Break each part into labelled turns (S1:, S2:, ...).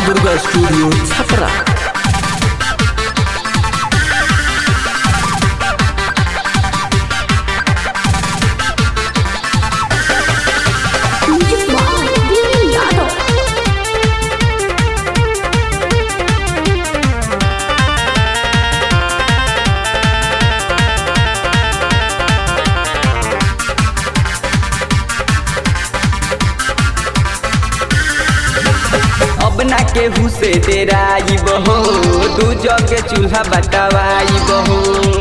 S1: Durga studio Chhapra.
S2: अब ना केहू से डेराई बहो, दू जगे चूल्हा बटवाई बहो।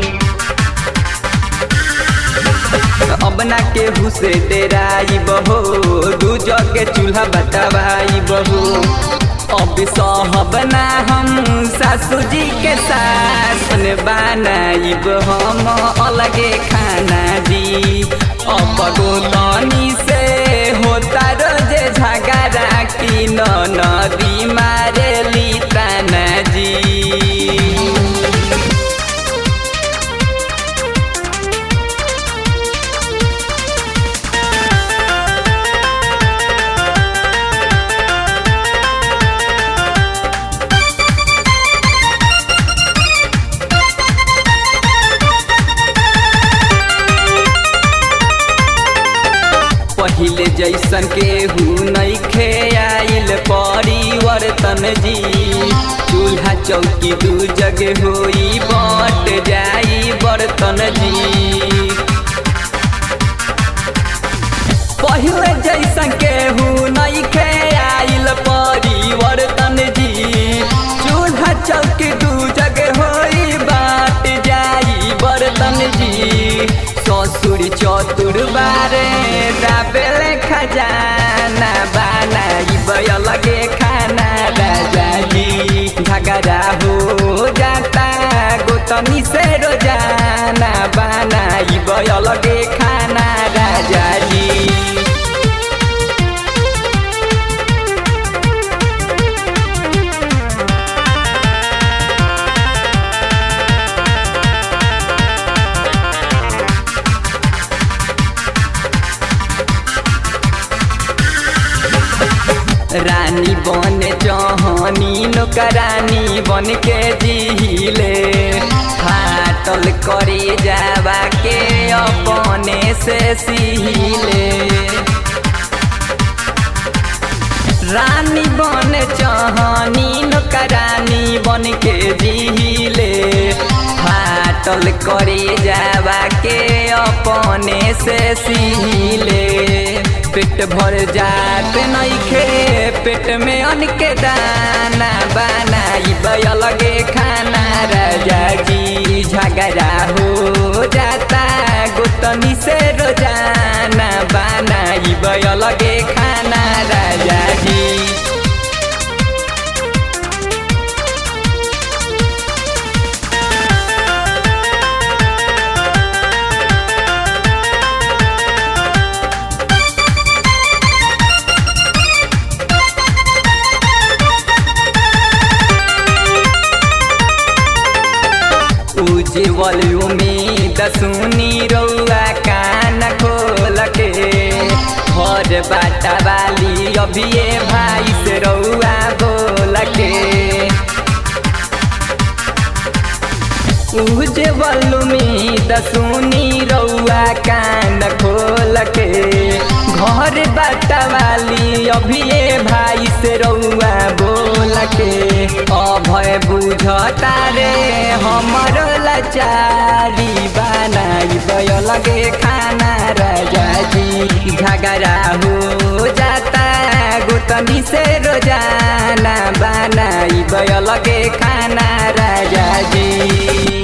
S2: अब ना केहू से डेराई बहो, दू जगे चूल्हा बटवाई बहो। अब सहब ना हम सासू जी के सासन बनाइब हम अलगे खाना दी। अब गोतनी से होता रोजे झगड़ा की नदी मारेली ताना जी। पहिले जैसन केहू नइखे आइल परिवर्तन जी। चूल्हा चौकी दू जगह होई बट जाई बर्तन जी। पहिले जैसन केहू नइखे आइल परिवर्तन जी। चूल्हा चौकी दू जगह होई बट जाई बर्तन जी। ससुर चतुर बारे राबेले खजाना बनाइब अलगे खाना राजा जी। झगड़ा हो जाता गोतनी से रोजाना बनाइब अलगे खाना राजा जी। रानी बन जहनी नौकरानी बन के जिहिले। फाटल करे जावा के अपने से सिहिले। रानी बन जहनी नौकरानी बन के जिहिले। फाटल करे जावा के अपने से सिहिले। पेट भर जात नइखे पेट में अन्न के दाना बनाइब अलगे खाना राजा जी। झगड़ा हो जाता गोतनी से रोजाना बनाइब अलगे खाना राजा जी। उज्जवल उम्मीद सुनी रउआ कान खोल के। घर बाटा वाली अभिये भाई से रउआ बोल के। उज्जवल उम्मीद सुनी रउआ कान खोल के। घर बाटा वाली अभिये भाई से रउआ बोल के। अभय बुझता रे हमर लाचारी बनाइब अलगे खाना राजा जी। झगड़ा हो जाता गोतनी से रोजाना बनाइब अलगे खाना राजा जी।